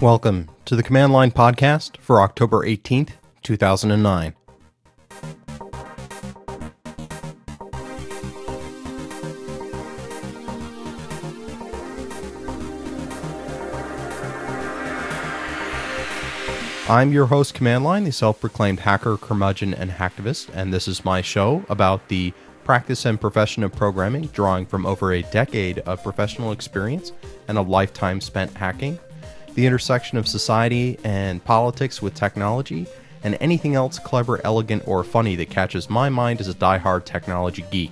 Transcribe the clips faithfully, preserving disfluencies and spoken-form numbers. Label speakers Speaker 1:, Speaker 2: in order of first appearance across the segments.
Speaker 1: Welcome to the Command Line Podcast for October eighteenth, two thousand nine. I'm your host, Command Line, the self-proclaimed hacker, curmudgeon, and hacktivist, and this is my show about the practice and profession of programming, drawing from over a decade of professional experience and a lifetime spent hacking, the intersection of society and politics with technology, and anything else clever, elegant, or funny that catches my mind as a diehard technology geek.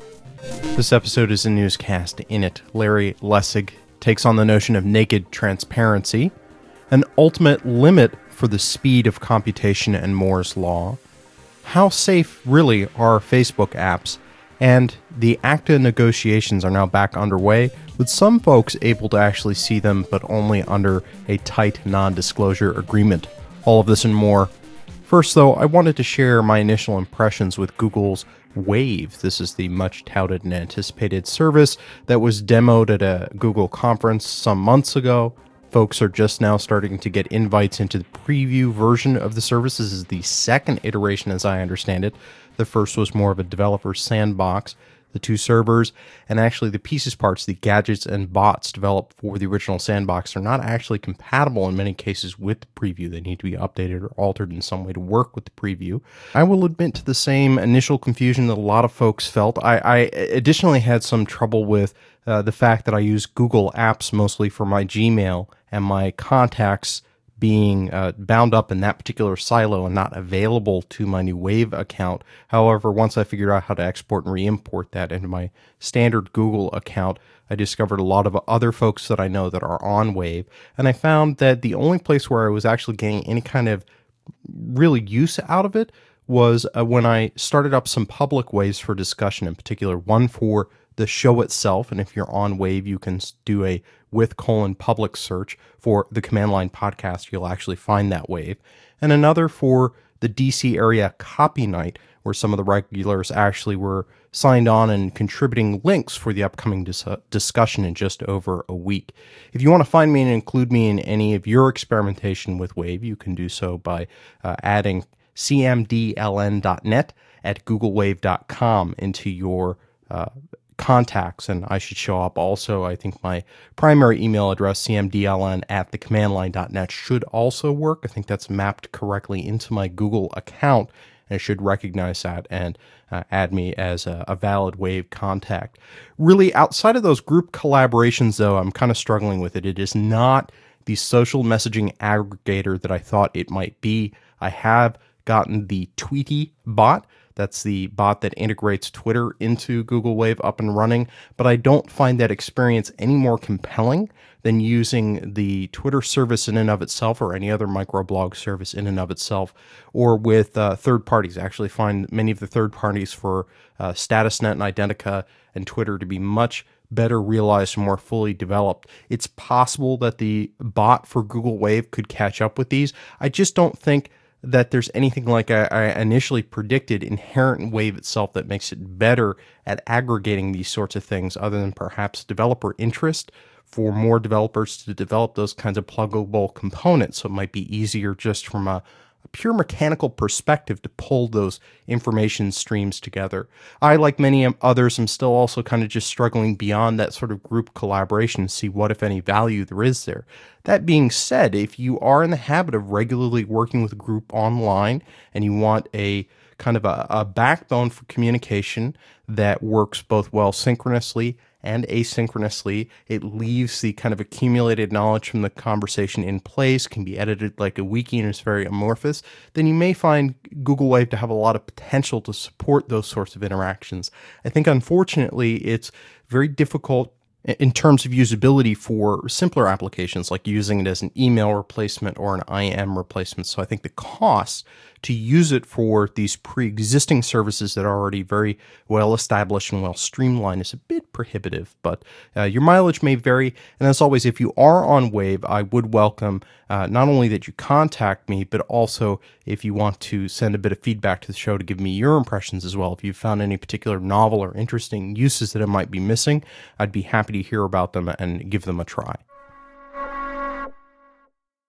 Speaker 1: This episode is a newscast. In it, Larry Lessig takes on the notion of naked transparency, an ultimate limit for the speed of computation and Moore's law, how safe really are Facebook apps, and the ACTA negotiations are now back underway, with some folks able to actually see them, but only under a tight non-disclosure agreement. All of this and more. First, though, I wanted to share my initial impressions with Google's Wave. This is the much-touted and anticipated service that was demoed at a Google conference some months ago. Folks are just now starting to get invites into the preview version of the service. This is the second iteration, as I understand it. The first was more of a developer sandbox. The two servers, and actually the pieces parts, the gadgets and bots developed for the original sandbox are not actually compatible in many cases with the preview. They need to be updated or altered in some way to work with the preview. I will admit to the same initial confusion that a lot of folks felt. I, I additionally had some trouble with uh, the fact that I use Google Apps mostly for my Gmail and my contacts being uh, bound up in that particular silo and not available to my new Wave account. However, once I figured out how to export and re-import that into my standard Google account, I discovered a lot of other folks that I know that are on Wave, and I found that the only place where I was actually getting any kind of really use out of it was uh, when I started up some public waves for discussion, in particular one for the show itself, and if you're on Wave, you can do a with colon public search for the Command Line Podcast. You'll actually find that wave. And another for the D C area copy night, where some of the regulars actually were signed on and contributing links for the upcoming dis- discussion in just over a week. If you want to find me and include me in any of your experimentation with Wave, you can do so by uh, adding c m d l n dot net at google wave dot com into your uh, contacts, and I should show up also. I think my primary email address, c m d l n at the command line dot net, should also work. I think that's mapped correctly into my Google account, and it should recognize that and uh, add me as a, a valid Wave contact. Really, outside of those group collaborations, though, I'm kind of struggling with it. It is not the social messaging aggregator that I thought it might be. I have gotten the Tweety bot. That's the bot that integrates Twitter into Google Wave up and running, but I don't find that experience any more compelling than using the Twitter service in and of itself or any other microblog service in and of itself, or with uh, third parties. I actually find many of the third parties for uh, StatusNet and Identica and Twitter to be much better realized and more fully developed. It's possible that the bot for Google Wave could catch up with these. I just don't think that there's anything like I, I initially predicted inherent in Wave itself that makes it better at aggregating these sorts of things, other than perhaps developer interest for more developers to develop those kinds of pluggable components. So it might be easier just from a, a pure mechanical perspective to pull those information streams together. I, like many others, am still also kind of just struggling beyond that sort of group collaboration to see what, if any, value there is there. That being said, if you are in the habit of regularly working with a group online and you want a kind of a, a backbone for communication that works both well synchronously and asynchronously, it leaves the kind of accumulated knowledge from the conversation in place, can be edited like a wiki and is very amorphous, then you may find Google Wave to have a lot of potential to support those sorts of interactions. I think, unfortunately, it's very difficult in terms of usability for simpler applications, like using it as an email replacement or an I M replacement. So I think the cost to use it for these pre-existing services that are already very well established and well streamlined is a bit prohibitive, but uh, your mileage may vary. And as always, if you are on Wave, I would welcome uh, not only that you contact me, but also if you want to send a bit of feedback to the show to give me your impressions as well. If you've found any particular novel or interesting uses that it might be missing, I'd be happy to hear about them and give them a try.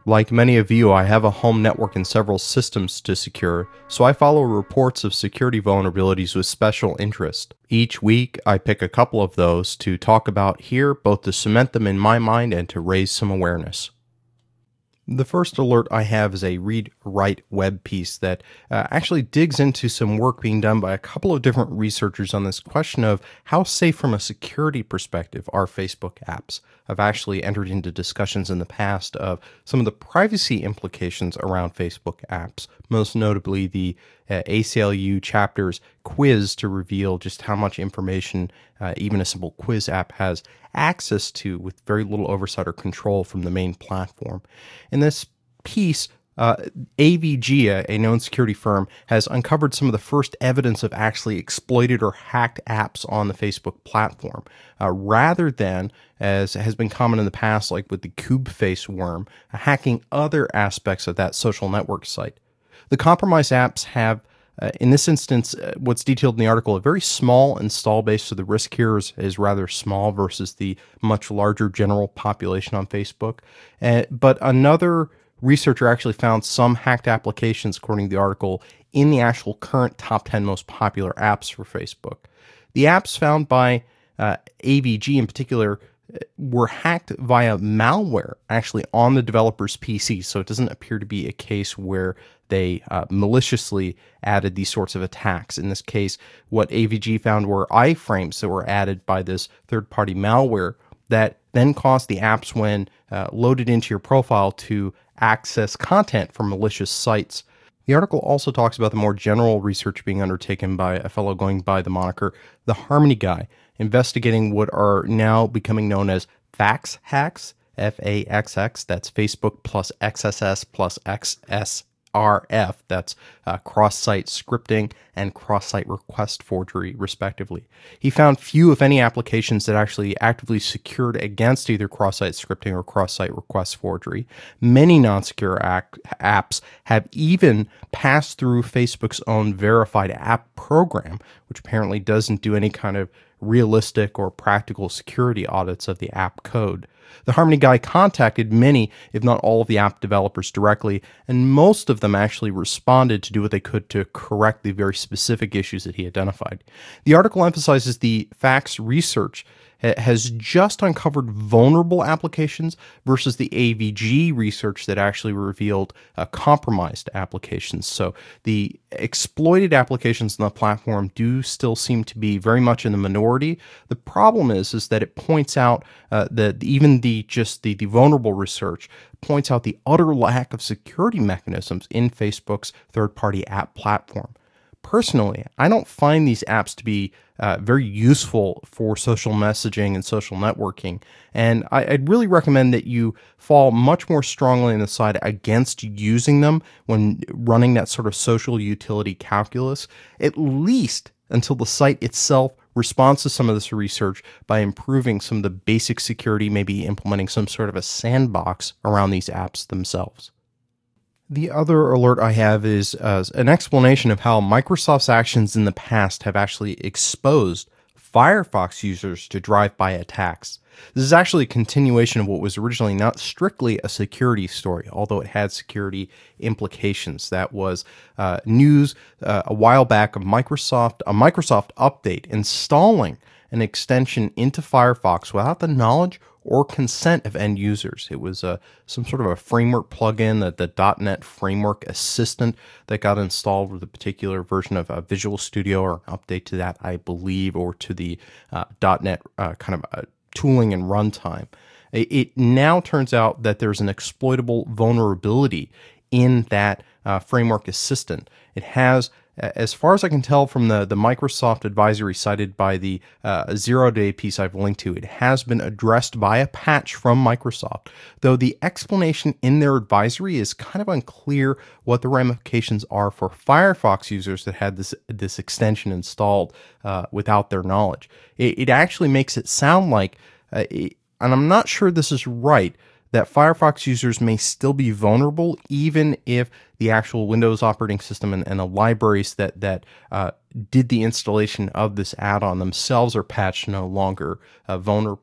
Speaker 1: Like many of you, I have a home network and several systems to secure, so I follow reports of security vulnerabilities with special interest. Each week, I pick a couple of those to talk about here, both to cement them in my mind and to raise some awareness. The first alert I have is a read-write web piece that uh, actually digs into some work being done by a couple of different researchers on this question of how safe from a security perspective are Facebook apps. I've actually entered into discussions in the past of some of the privacy implications around Facebook apps, most notably the uh, A C L U chapter's quiz to reveal just how much information uh, even a simple quiz app has access to with very little oversight or control from the main platform. In this piece, uh, A V G, a, a known security firm, has uncovered some of the first evidence of actually exploited or hacked apps on the Facebook platform, uh, rather than, as has been common in the past, like with the Kubeface worm, uh, hacking other aspects of that social network site. The compromised apps have Uh, in this instance, uh, what's detailed in the article, a very small install base, so the risk here is, is rather small versus the much larger general population on Facebook. Uh, but another researcher actually found some hacked applications, according to the article, in the actual current top ten most popular apps for Facebook. The apps found by uh, A V G in particular were hacked via malware actually on the developer's P C, so it doesn't appear to be a case where they uh, maliciously added these sorts of attacks. In this case, what A V G found were iframes that were added by this third-party malware that then caused the apps, when uh, loaded into your profile, to access content from malicious sites. The article also talks about the more general research being undertaken by a fellow going by the moniker The Harmony Guy, investigating what are now becoming known as fax hacks, F A X X, that's Facebook plus X S S plus X S R F, that's uh, cross-site scripting and cross-site request forgery, respectively. He found few, if any, applications that actually actively secured against either cross-site scripting or cross-site request forgery. Many non-secure act- apps have even passed through Facebook's own verified app program, which apparently doesn't do any kind of realistic or practical security audits of the app code. The Harmony Guy contacted many, if not all, of the app developers directly, and most of them actually responded to do what they could to correct the very specific issues that he identified. The article emphasizes the fax research has just uncovered vulnerable applications versus the A V G research that actually revealed uh, compromised applications. So the exploited applications on the platform do still seem to be very much in the minority. The problem is, is that it points out uh, that even the just the, the vulnerable research points out the utter lack of security mechanisms in Facebook's third-party app platform. Personally, I don't find these apps to be uh, very useful for social messaging and social networking, and I, I'd really recommend that you fall much more strongly on the side against using them when running that sort of social utility calculus, at least until the site itself responds to some of this research by improving some of the basic security, maybe implementing some sort of a sandbox around these apps themselves. The other alert I have is uh, an explanation of how Microsoft's actions in the past have actually exposed Firefox users to drive-by attacks. This is actually a continuation of what was originally not strictly a security story, although it had security implications. That was uh, news uh, a while back of Microsoft, a Microsoft update installing an extension into Firefox without the knowledge or consent of end users. It was uh, some sort of a framework plugin, that the dot net Framework Assistant, that got installed with a particular version of uh, Visual Studio, or an update to that, I believe, or to the uh, dot net uh, kind of uh, tooling and runtime. It, it now turns out that there's an exploitable vulnerability in that uh, Framework Assistant. It has, as far as I can tell from the, the Microsoft advisory cited by the uh, zero-day piece I've linked to, it has been addressed by a patch from Microsoft, though the explanation in their advisory is kind of unclear what the ramifications are for Firefox users that had this this extension installed uh, without their knowledge. It, it actually makes it sound like, uh, it, and I'm not sure this is right, that Firefox users may still be vulnerable even if the actual Windows operating system and, and the libraries that that uh, did the installation of this add-on themselves are patched no longer uh, vulnerable.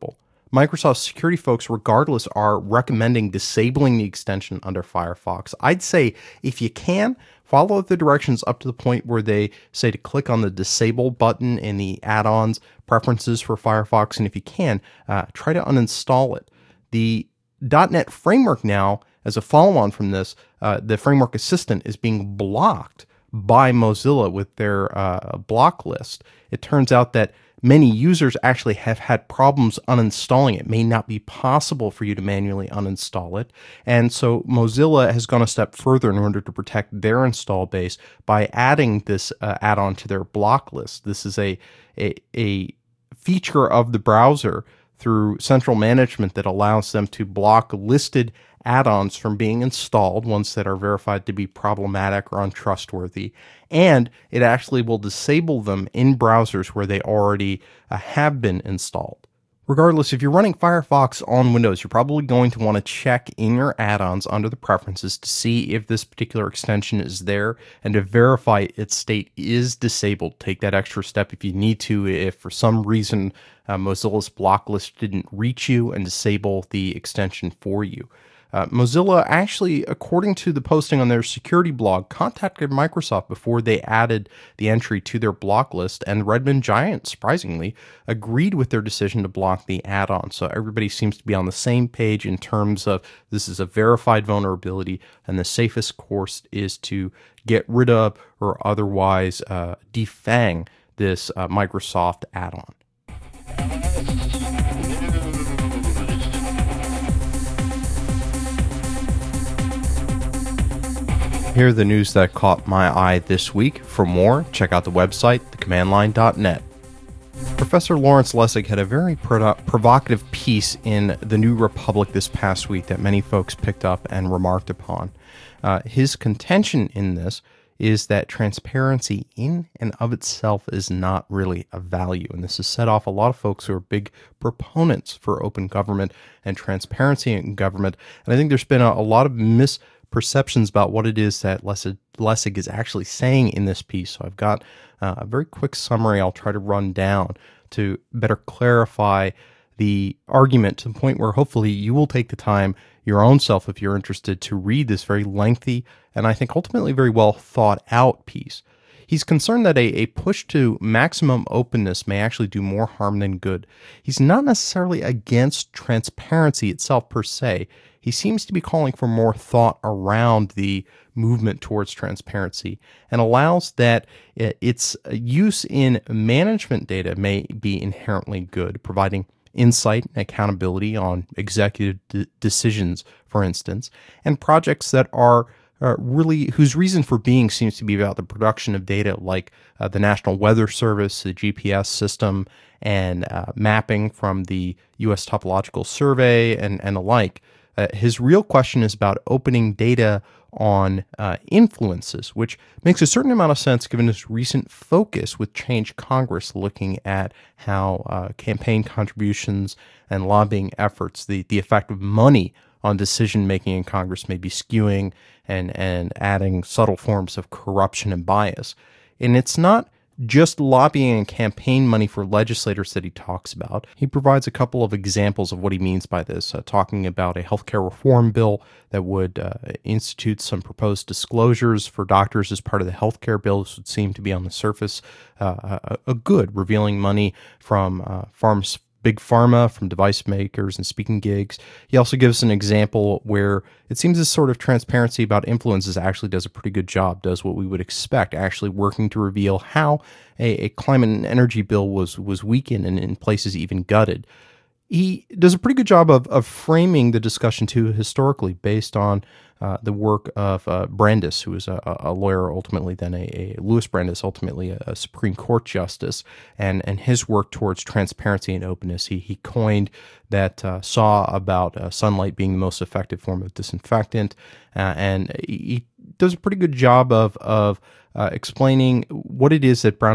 Speaker 1: Microsoft security folks, regardless, are recommending disabling the extension under Firefox. I'd say if you can, follow the directions up to the point where they say to click on the disable button in the add-ons preferences for Firefox, and if you can, uh, try to uninstall it. The dot net framework now, as a follow-on from this, uh, the framework assistant is being blocked by Mozilla with their uh, block list. It turns out that many users actually have had problems uninstalling it. It may not be possible for you to manually uninstall it. And so Mozilla has gone a step further in order to protect their install base by adding this uh, add-on to their block list. This is a, a, a feature of the browser through central management that allows them to block listed add-ons from being installed, ones that are verified to be problematic or untrustworthy, and it actually will disable them in browsers where they already uh, have been installed. Regardless, if you're running Firefox on Windows, you're probably going to want to check in your add-ons under the preferences to see if this particular extension is there and to verify its state is disabled. Take that extra step if you need to, if for some reason uh, Mozilla's block list didn't reach you, and disable the extension for you. Uh, Mozilla actually, according to the posting on their security blog, contacted Microsoft before they added the entry to their block list, and Redmond Giant, surprisingly, agreed with their decision to block the add-on. So everybody seems to be on the same page in terms of this is a verified vulnerability, and the safest course is to get rid of or otherwise uh, defang this uh, Microsoft add-on. Here are the news that caught my eye this week. For more, check out the website, the command line dot net. Professor Lawrence Lessig had a very pro- provocative piece in The New Republic this past week that many folks picked up and remarked upon. Uh, his contention in this is that transparency in and of itself is not really a value. And this has set off a lot of folks who are big proponents for open government and transparency in government. And I think there's been a, a lot of misperceptions about what it is that Lessig, Lessig is actually saying in this piece. So I've got uh, a very quick summary I'll try to run down to better clarify the argument to the point where hopefully you will take the time your own self, if you're interested, to read this very lengthy and I think ultimately very well thought out piece. He's concerned that a, a push to maximum openness may actually do more harm than good. He's not necessarily against transparency itself per se. He seems to be calling for more thought around the movement towards transparency and allows that its use in management data may be inherently good, providing insight and accountability on executive de- decisions, for instance, and projects that are uh, really, whose reason for being seems to be about the production of data like uh, the National Weather Service, the G P S system, and uh, mapping from the U S Topological Survey, and, and the like. Uh, his real question is about opening data on uh, influences, which makes a certain amount of sense given his recent focus with Change Congress, looking at how uh, campaign contributions and lobbying efforts, the, the effect of money on decision-making in Congress may be skewing and, and adding subtle forms of corruption and bias. And it's not just lobbying and campaign money for legislators that he talks about. He provides a couple of examples of what he means by this, uh, talking about a healthcare reform bill that would uh, institute some proposed disclosures for doctors as part of the healthcare bill. This would seem to be on the surface uh, a, a good, revealing money from uh, farms. Big pharma, from device makers and speaking gigs. He also gives an example where it seems this sort of transparency about influences actually does a pretty good job, does what we would expect, actually working to reveal how a, a climate and energy bill was was weakened and in places even gutted. He does a pretty good job of, of framing the discussion, too, historically, based on uh, the work of uh, Brandeis, who was a, a lawyer, ultimately then a, a Louis Brandeis, ultimately a, a Supreme Court justice, and, and his work towards transparency and openness. He, he coined that uh, saw about uh, sunlight being the most effective form of disinfectant, uh, and he does a pretty good job of, of uh, explaining what it is that Brandeis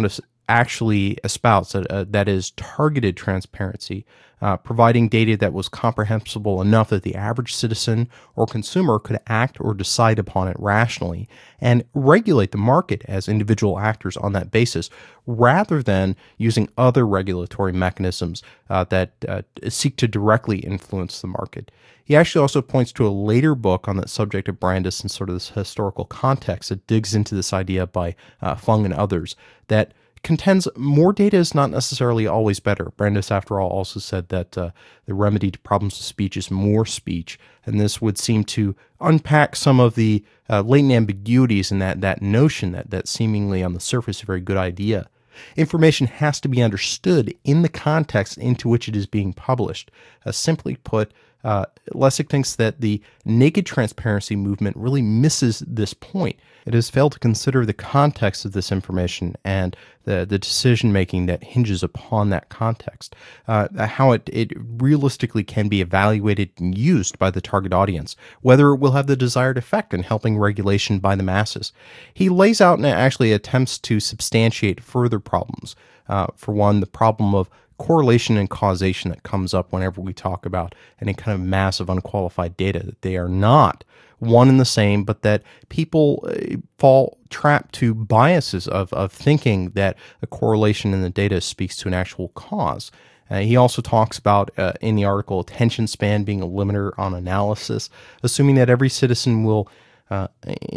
Speaker 1: actually espoused, that, uh, that is targeted transparency, uh, providing data that was comprehensible enough that the average citizen or consumer could act or decide upon it rationally, and regulate the market as individual actors on that basis, rather than using other regulatory mechanisms uh, that uh, seek to directly influence the market. He actually also points to a later book on the subject of Brandeis and sort of this historical context that digs into this idea by uh, Fung and others that contends more data is not necessarily always better. Brandeis, after all, also said that uh, the remedy to problems of speech is more speech, and this would seem to unpack some of the uh, latent ambiguities in that that notion that that seemingly on the surface a very good idea. Information has to be understood in the context into which it is being published. Uh, simply put, uh, Lessig thinks that the naked transparency movement really misses this point. It has failed to consider the context of this information and the, the decision-making that hinges upon that context, uh, how it, it realistically can be evaluated and used by the target audience, whether it will have the desired effect in helping regulation by the masses. He lays out and actually attempts to substantiate further problems. Uh, for one, the problem of correlation and causation that comes up whenever we talk about any kind of massive unqualified data, that they are not one and the same, but that people uh, fall trapped to biases of, of thinking that a correlation in the data speaks to an actual cause. Uh, he also talks about, uh, in the article, attention span being a limiter on analysis, assuming that every citizen will uh,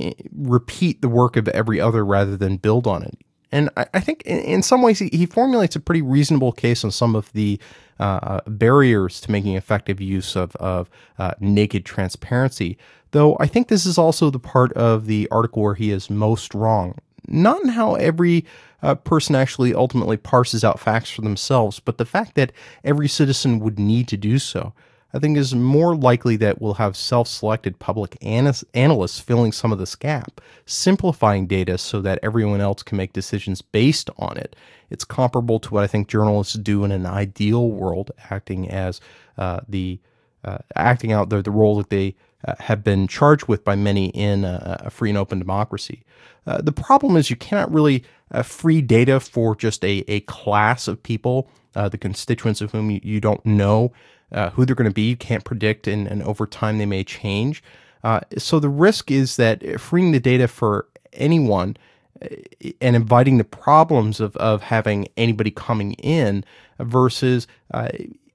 Speaker 1: repeat the work of every other rather than build on it. And I, I think in, in some ways he, he formulates a pretty reasonable case on some of the uh, barriers to making effective use of, of uh, naked transparency, though I think this is also the part of the article where he is most wrong. Not in how every uh, person actually ultimately parses out facts for themselves, but the fact that every citizen would need to do so, I think is more likely that we'll have self-selected public analysts, analysts filling some of this gap, simplifying data so that everyone else can make decisions based on it. It's comparable to what I think journalists do in an ideal world, acting as uh, the uh, acting out the, the role that they uh, have been charged with by many in a, a free and open democracy. Uh, the problem is you cannot really uh, free data for just a, a class of people, uh, the constituents of whom you, you don't know Uh, who they're going to be. You can't predict, and, and over time they may change. Uh, so the risk is that freeing the data for anyone uh, and inviting the problems of, of having anybody coming in versus uh,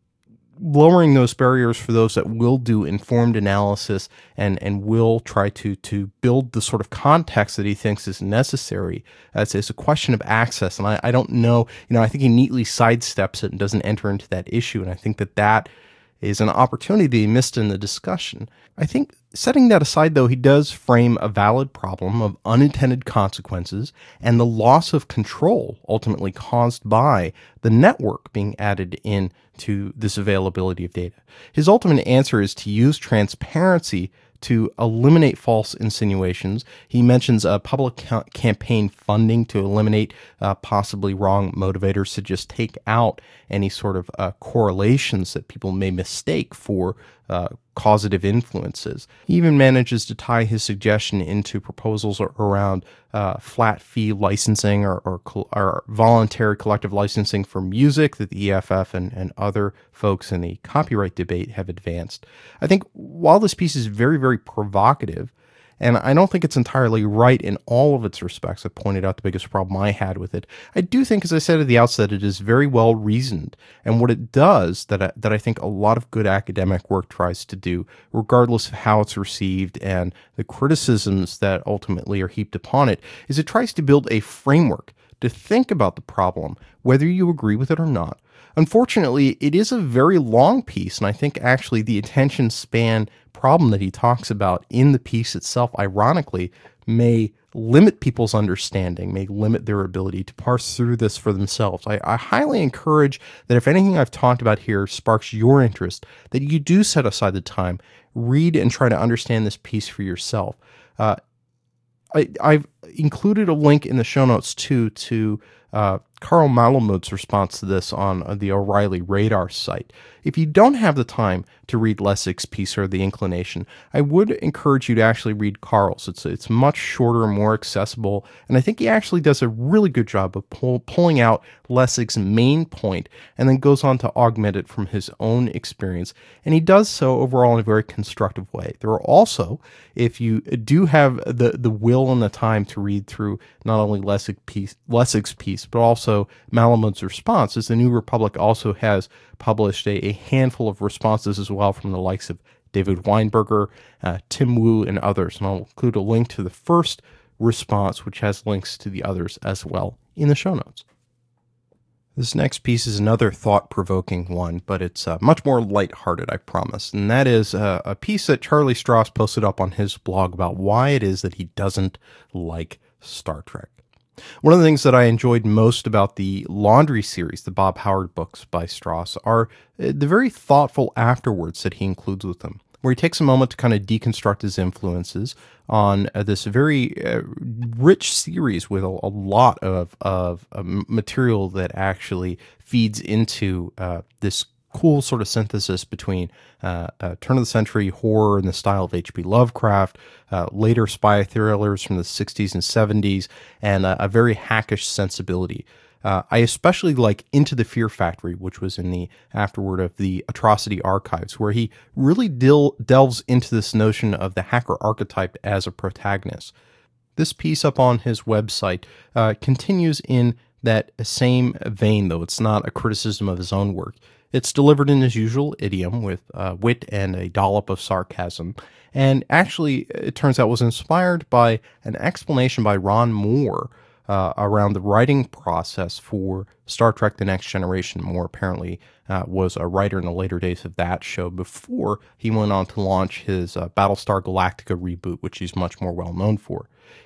Speaker 1: lowering those barriers for those that will do informed analysis and, and will try to, to build the sort of context that he thinks is necessary. Uh, it's, it's a question of access, and I, I don't know, you know, I think he neatly sidesteps it and doesn't enter into that issue, and I think that that is an opportunity he missed in the discussion. I think setting that aside, though, he does frame a valid problem of unintended consequences and the loss of control ultimately caused by the network being added in to this availability of data. His ultimate answer is to use transparency to eliminate false insinuations. He mentions uh, public ca- campaign funding to eliminate uh, possibly wrong motivators, to just take out any sort of uh, correlations that people may mistake for uh, causative influences. He even manages to tie his suggestion into proposals around uh, flat fee licensing or, or, or voluntary collective licensing for music that the E F F and, and other folks in the copyright debate have advanced. I think while this piece is very, very provocative, and I don't think it's entirely right in all of its respects, I pointed out the biggest problem I had with it, I do think, as I said at the outset, it is very well reasoned. And what it does, that I, that I think a lot of good academic work tries to do, regardless of how it's received and the criticisms that ultimately are heaped upon it, is it tries to build a framework to think about the problem, whether you agree with it or not. Unfortunately, it is a very long piece, and I think actually the attention span problem that he talks about in the piece itself, ironically, may limit people's understanding, may limit their ability to parse through this for themselves. I, I highly encourage that if anything I've talked about here sparks your interest, that you do set aside the time, read and try to understand this piece for yourself. Uh, I, I've included a link in the show notes too to uh, Carl Malamud's response to this on uh, the O'Reilly Radar site. If you don't have the time to read Lessig's piece or The Inclination, I would encourage you to actually read Carl's. It's it's much shorter and more accessible, and I think he actually does a really good job of pull, pulling out Lessig's main point and then goes on to augment it from his own experience, and he does so overall in a very constructive way. There are also, if you do have the, the will and the time to read through not only Lessig piece, Lessig's piece, but also Malamud's response, as the New Republic also has published a, a handful of responses as well from the likes of David Weinberger, uh, Tim Wu, and others. And I'll include a link to the first response, which has links to the others as well in the show notes. This next piece is another thought-provoking one, but it's uh, much more lighthearted, I promise. And that is uh, a piece that Charlie Stross posted up on his blog about why it is that he doesn't like Star Trek. One of the things that I enjoyed most about the Laundry series, the Bob Howard books by Stross, are the very thoughtful afterwords that he includes with them, where he takes a moment to kind of deconstruct his influences on uh, this very uh, rich series with a, a lot of, of uh, material that actually feeds into uh, this cool sort of synthesis between uh, uh, turn-of-the-century horror in the style of H P Lovecraft, uh, later spy thrillers from the sixties and seventies, and uh, a very hackish sensibility. Uh, I especially like Into the Fear Factory, which was in the afterword of the Atrocity Archives, where he really del- delves into this notion of the hacker archetype as a protagonist. This piece up on his website uh, continues in that same vein, though it's not a criticism of his own work. It's delivered in his usual idiom with uh, wit and a dollop of sarcasm, and actually, it turns out, was inspired by an explanation by Ron Moore uh, around the writing process for Star Trek The Next Generation. Moore apparently uh, was a writer in the later days of that show before he went on to launch his uh, Battlestar Galactica reboot, which he's much more well known for.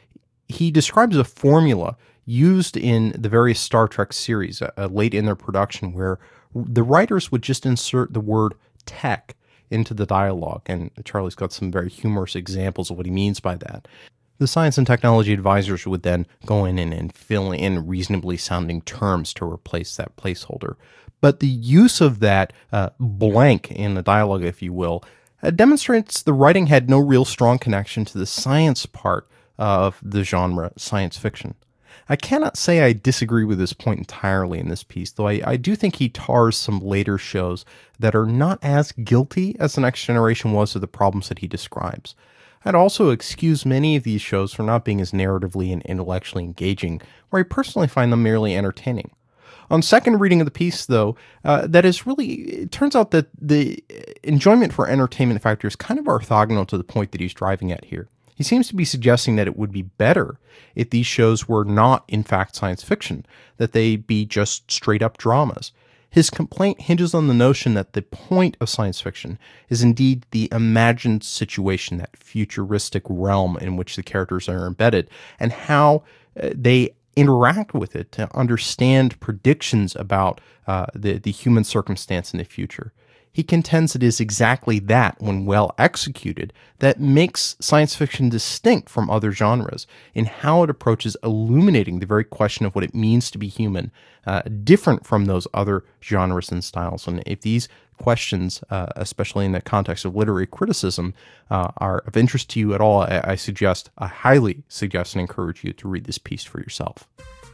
Speaker 1: He describes a formula used in the various Star Trek series uh, late in their production where the writers would just insert the word tech into the dialogue, and Charlie's got some very humorous examples of what he means by that. The science and technology advisors would then go in and, and fill in reasonably sounding terms to replace that placeholder. But the use of that uh, blank in the dialogue, if you will, uh, demonstrates the writing had no real strong connection to the science part of the genre science fiction. I cannot say I disagree with this point entirely in this piece, though I, I do think he tars some later shows that are not as guilty as The Next Generation was of the problems that he describes. I'd also excuse many of these shows for not being as narratively and intellectually engaging, where I personally find them merely entertaining. On second reading of the piece, though, uh, that is really, it turns out that the enjoyment for entertainment factor is kind of orthogonal to the point that he's driving at here. He seems to be suggesting that it would be better if these shows were not, in fact, science fiction, that they be just straight-up dramas. His complaint hinges on the notion that the point of science fiction is indeed the imagined situation, that futuristic realm in which the characters are embedded, and how uh, they interact with it to understand predictions about uh, the, the human circumstance in the future. He contends it is exactly that, when well executed, that makes science fiction distinct from other genres in how it approaches illuminating the very question of what it means to be human, uh, different from those other genres and styles. And if these questions, uh, especially in the context of literary criticism, uh, are of interest to you at all, I, I suggest, I highly suggest and encourage you to read this piece for yourself.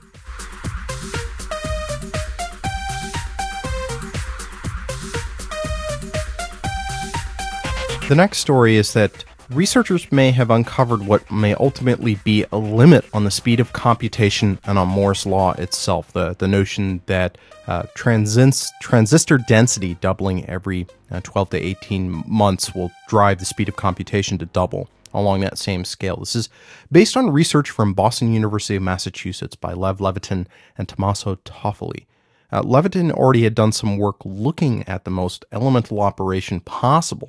Speaker 1: The next story is that researchers may have uncovered what may ultimately be a limit on the speed of computation and on Moore's law itself, the, the notion that uh, transins, transistor density doubling every uh, twelve to eighteen months will drive the speed of computation to double along that same scale. This is based on research from Boston University of Massachusetts by Lev Levitin and Tommaso Toffoli. Uh, Levitin already had done some work looking at the most elemental operation possible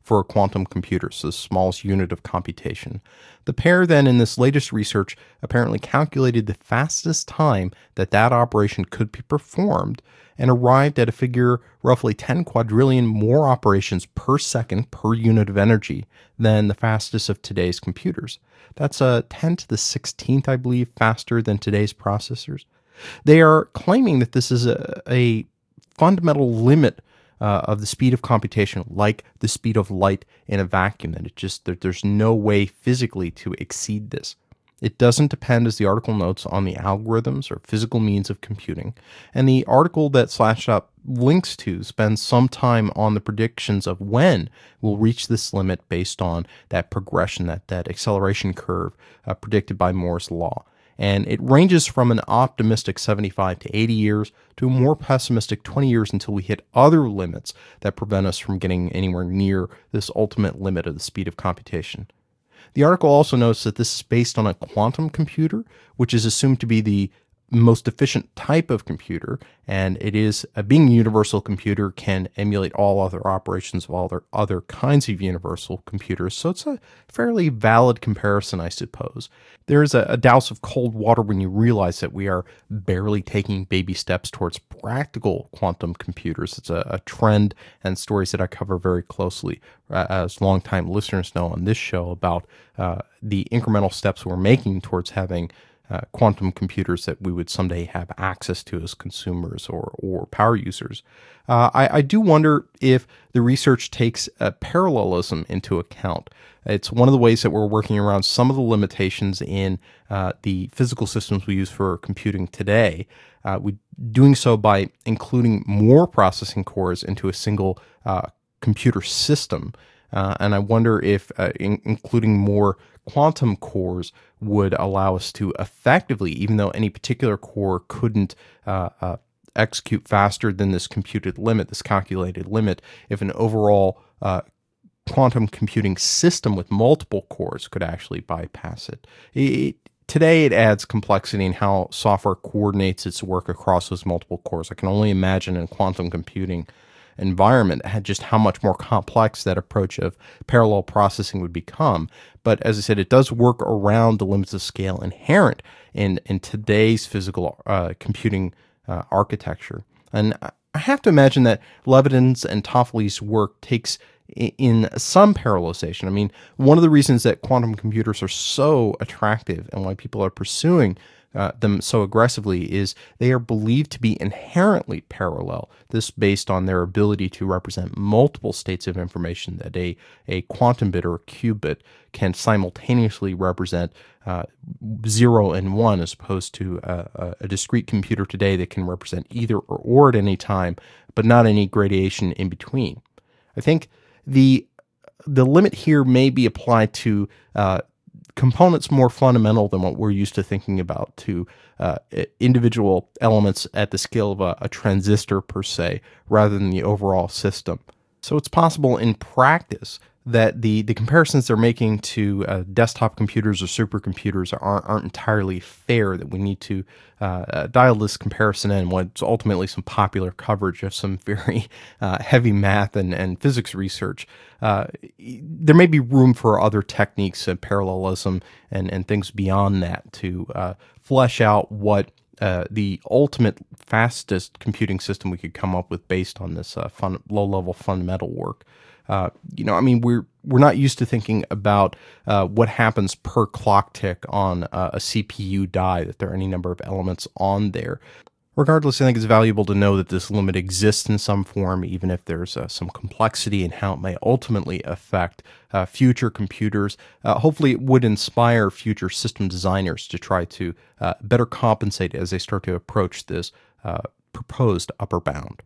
Speaker 1: for a quantum computer, so the smallest unit of computation. The pair then, in this latest research, apparently calculated the fastest time that that operation could be performed and arrived at a figure roughly ten quadrillion more operations per second per unit of energy than the fastest of today's computers. That's a ten to the sixteenth, I believe, faster than today's processors. They are claiming that this is a, a fundamental limit uh, of the speed of computation, like the speed of light in a vacuum, that it just that there's no way physically to exceed this. It doesn't depend, as the article notes, on the algorithms or physical means of computing. And the article that Slashdot links to spends some time on the predictions of when we'll reach this limit based on that progression, that, that acceleration curve uh, predicted by Moore's law. And it ranges from an optimistic seventy-five to eighty years to a more pessimistic twenty years until we hit other limits that prevent us from getting anywhere near this ultimate limit of the speed of computation. The article also notes that this is based on a quantum computer, which is assumed to be the most efficient type of computer, and it is, uh, being a universal computer, can emulate all other operations of all other, other kinds of universal computers, so it's a fairly valid comparison, I suppose. There is a, a douse of cold water when you realize that we are barely taking baby steps towards practical quantum computers. It's a, a trend and stories that I cover very closely, uh, as longtime listeners know on this show, about uh, the incremental steps we're making towards having Uh, quantum computers that we would someday have access to as consumers or, or power users. Uh, I, I do wonder if the research takes a parallelism into account. It's one of the ways that we're working around some of the limitations in uh, the physical systems we use for computing today. Uh, we doing so by including more processing cores into a single uh, computer system. Uh, and I wonder if uh, in, including more quantum cores would allow us to effectively, even though any particular core couldn't uh, uh, execute faster than this computed limit, this calculated limit, if an overall uh, quantum computing system with multiple cores could actually bypass it. it. Today, it adds complexity in how software coordinates its work across those multiple cores. I can only imagine in quantum computing environment had just how much more complex that approach of parallel processing would become. But as I said, it does work around the limits of scale inherent in, in today's physical uh, computing uh, architecture. And I have to imagine that Levitin's and Toffoli's work takes in some parallelization. I mean, one of the reasons that quantum computers are so attractive and why people are pursuing Uh, them so aggressively is they are believed to be inherently parallel. This based on their ability to represent multiple states of information, that a, a quantum bit or a qubit can simultaneously represent uh, zero and one, as opposed to uh, a discrete computer today that can represent either or, or at any time, but not any gradation in between. I think the the limit here may be applied to uh, components more fundamental than what we're used to thinking about, to uh, individual elements at the scale of a, a transistor per se, rather than the overall system. So it's possible in practice that the, the comparisons they're making to uh, desktop computers or supercomputers aren't, aren't entirely fair, that we need to uh, uh, dial this comparison in what's ultimately some popular coverage of some very uh, heavy math and, and physics research. Uh, there may be room for other techniques and parallelism and, and things beyond that to uh, flesh out what uh, the ultimate fastest computing system we could come up with based on this uh, fun, low-level fundamental work. Uh, you know, I mean, we're we're not used to thinking about uh, what happens per clock tick on uh, a C P U die, that there are any number of elements on there. Regardless, I think it's valuable to know that this limit exists in some form, even if there's uh, some complexity in how it may ultimately affect uh, future computers. Uh, hopefully, it would inspire future system designers to try to uh, better compensate as they start to approach this uh, proposed upper bound.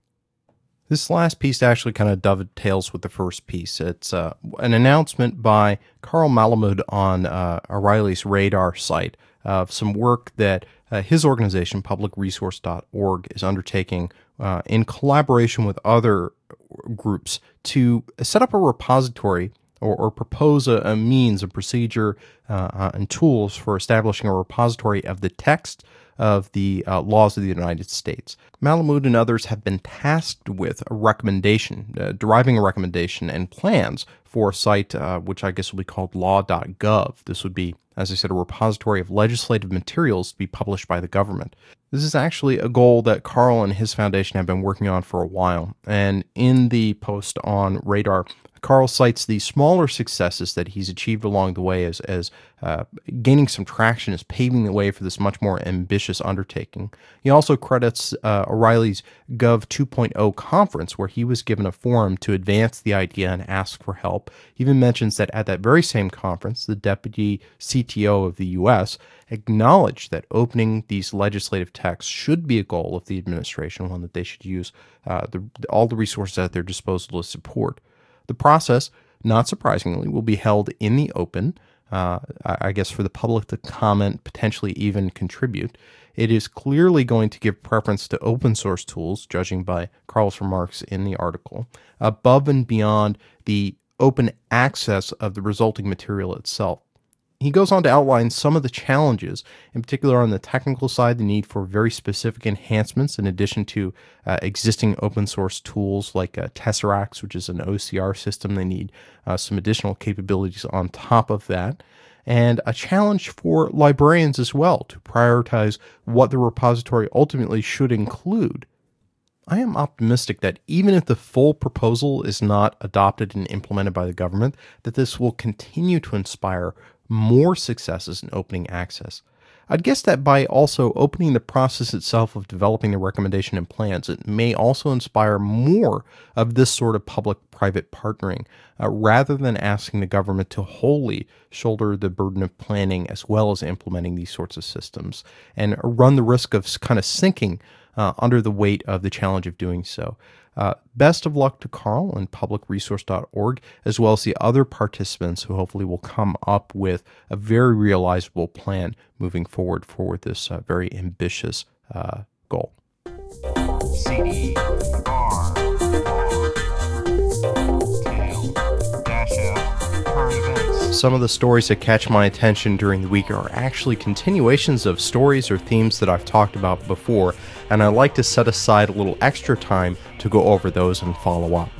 Speaker 1: This last piece actually kind of dovetails with the first piece. It's uh, an announcement by Carl Malamud on uh, O'Reilly's Radar site of some work that uh, his organization, public resource dot org, is undertaking uh, in collaboration with other groups to set up a repository or, or propose a, a means, a procedure, uh, uh, and tools for establishing a repository of the text of the uh, laws of the United States. Malamud and others have been tasked with a recommendation, uh, deriving a recommendation and plans for a site uh, which I guess will be called law dot gov. This would be, as I said, a repository of legislative materials to be published by the government. This is actually a goal that Carl and his foundation have been working on for a while. And in the post on Radar, Carl cites the smaller successes that he's achieved along the way as, as uh, gaining some traction, as paving the way for this much more ambitious undertaking. He also credits uh, O'Reilly's Gov two point oh conference, where he was given a forum to advance the idea and ask for help. He even mentions that at that very same conference, the deputy C T O of the U S acknowledged that opening these legislative texts should be a goal of the administration, one that they should use uh, the, all the resources at their disposal to support. The process, not surprisingly, will be held in the open, uh, I guess for the public to comment, potentially even contribute. It is clearly going to give preference to open source tools, judging by Carl's remarks in the article, above and beyond the open access of the resulting material itself. He goes on to outline some of the challenges, in particular on the technical side, the need for very specific enhancements in addition to uh, existing open source tools like uh, Tesseract, which is an O C R system. They need uh, some additional capabilities on top of that. And a challenge for librarians as well to prioritize what the repository ultimately should include. I am optimistic that even if the full proposal is not adopted and implemented by the government, that this will continue to inspire more successes in opening access. I'd guess that by also opening the process itself of developing the recommendation and plans, it may also inspire more of this sort of public-private partnering, uh, rather than asking the government to wholly shoulder the burden of planning as well as implementing these sorts of systems, and run the risk of kind of sinking uh, under the weight of the challenge of doing so. Uh, best of luck to Carl and public resource dot org, as well as the other participants who hopefully will come up with a very realizable plan moving forward for this uh, very ambitious uh, goal. C D R Tail Dash F Current Events. Some of the stories that catch my attention during the week are actually continuations of stories or themes that I've talked about before, and I like to set aside a little extra time to go over those and follow up.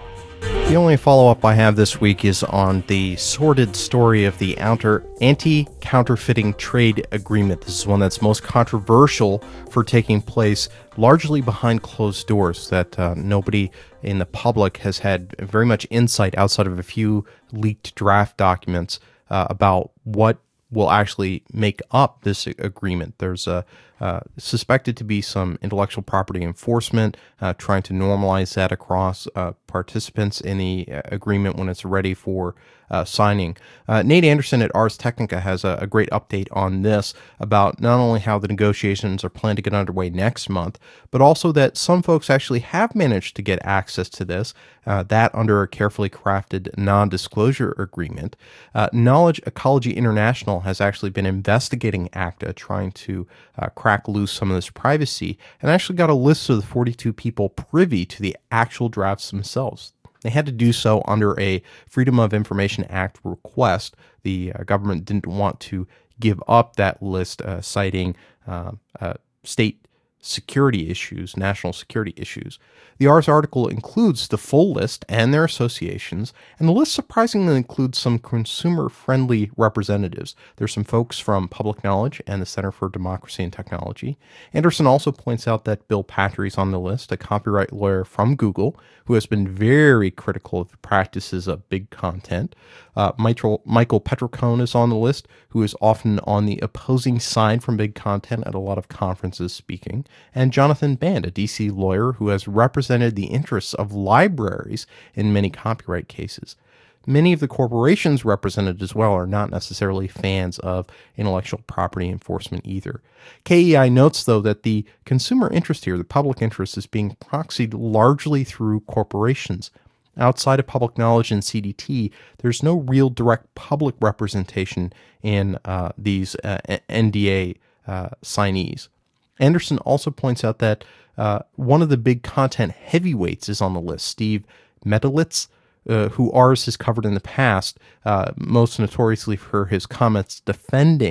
Speaker 1: The only follow-up I have this week is on the sordid story of the Anti-Counterfeiting Trade Agreement. This is one that's most controversial for taking place largely behind closed doors, that uh, nobody in the public has had very much insight outside of a few leaked draft documents uh, about what will actually make up this agreement. There's a uh, suspected to be some intellectual property enforcement, uh, trying to normalize that across uh, participants in the agreement when it's ready for uh, signing. Uh, Nate Anderson at Ars Technica has a, a great update on this about not only how the negotiations are planned to get underway next month, but also that some folks actually have managed to get access to this, uh, that under a carefully crafted non-disclosure agreement. Uh, Knowledge Ecology International has actually been investigating ACTA, trying to uh, crack loose some of this privacy, and actually got a list of the forty-two people privy to the actual drafts themselves. They had to do so under a Freedom of Information Act request. The uh, government didn't want to give up that list, uh, citing uh, uh, state security issues, national security issues. The Ars article includes the full list and their associations, and the list surprisingly includes some consumer-friendly representatives. There's some folks from Public Knowledge and the Center for Democracy and Technology. Anderson also points out that Bill Patry's on the list, a copyright lawyer from Google, who has been very critical of the practices of big content. Uh, Michael, Michael Petricone is on the list, who is often on the opposing side from big content at a lot of conferences speaking. And Jonathan Band, a D C lawyer who has represented the interests of libraries in many copyright cases. Many of the corporations represented as well are not necessarily fans of intellectual property enforcement either. K E I notes, though, that the consumer interest here, the public interest, is being proxied largely through corporations. Outside of Public Knowledge and C D T, there's no real direct public representation in uh, these uh, N D A uh, signees. Anderson also points out that uh, one of the big content heavyweights is on the list, Steve Medelitz, uh, who Ars has covered in the past, uh, most notoriously for his comments defending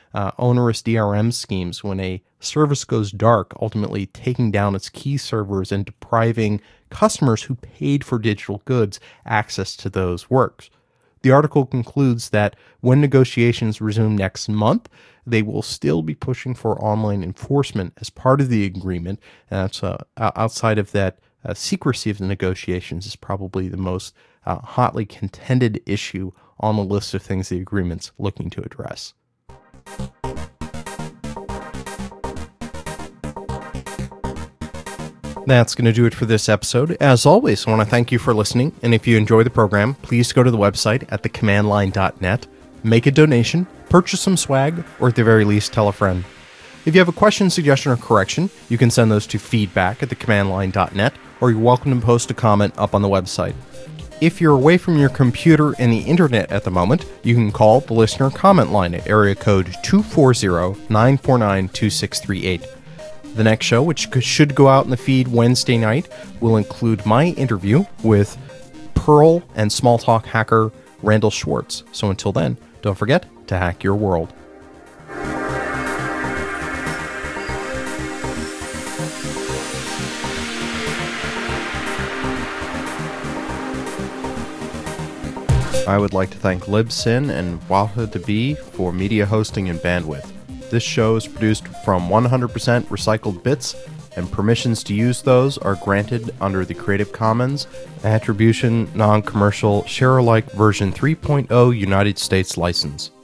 Speaker 1: uh, onerous D R M schemes when a service goes dark, ultimately taking down its key servers and depriving customers who paid for digital goods access to those works. The article concludes that when negotiations resume next month, they will still be pushing for online enforcement as part of the agreement. And that's uh, outside of that, uh, secrecy of the negotiations is probably the most uh, hotly contended issue on the list of things the agreement's looking to address. That's going to do it for this episode. As always, I want to thank you for listening, and if you enjoy the program, please go to the website at the command line dot net, make a donation, purchase some swag, or at the very least, tell a friend. If you have a question, suggestion, or correction, you can send those to feedback at the command line dot net, or you're welcome to post a comment up on the website. If you're away from your computer and the internet at the moment, you can call the listener comment line at area code two four zero, nine four nine, two six three eight. The next show, which should go out in the feed Wednesday night, will include my interview with Perl and Smalltalk hacker Randall Schwartz. So until then, don't forget to hack your world. I would like to thank Libsyn and Wahoo for media hosting and bandwidth. This show is produced from one hundred percent recycled bits, and permissions to use those are granted under the Creative Commons Attribution Non-Commercial Share-alike version three point oh United States license.